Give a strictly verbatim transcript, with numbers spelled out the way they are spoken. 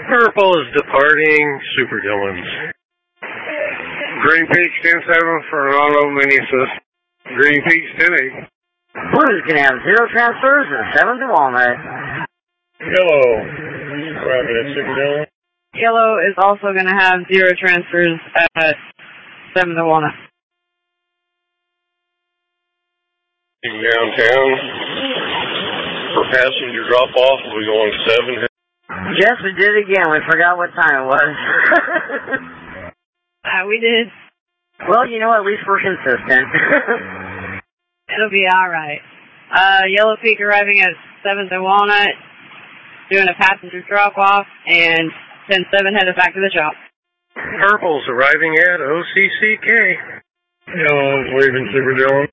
Purple is departing Super Dillons. Green Peaks ten seven for an auto mini assist. Green Peaks ten eight. Blue's going to have zero transfers and seven to Walnut. Yellow, arriving at Super Dillon. Yellow is also going to have zero transfers at seven to Walnut. Downtown for passenger drop off, we'll be going seven. Yes, we did it again. We forgot what time it was. uh, we did. Well, you know, at least we're consistent. It'll be alright. Uh, Yellow Peak arriving at seventh and Walnut, doing a passenger drop-off, and ten seven headed back to the shop. Purple's arriving at O C C K. Yellow's leaving Super Dillon.